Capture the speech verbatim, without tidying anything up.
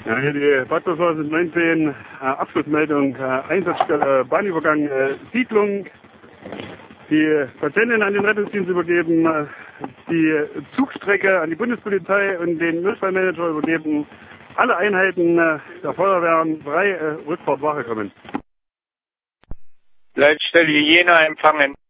Ja, hier die Bad zweitausendneunzehn äh, Abschlussmeldung, äh, Einsatzstelle Bahnübergang äh, Siedlung, die Patientin an den Rettungsdienst übergeben, äh, die Zugstrecke an die Bundespolizei und den Notfallmanager übergeben. Alle Einheiten äh, der Feuerwehren frei, äh, Rückfahrt Wache kommen. Leitstelle Jena empfangen.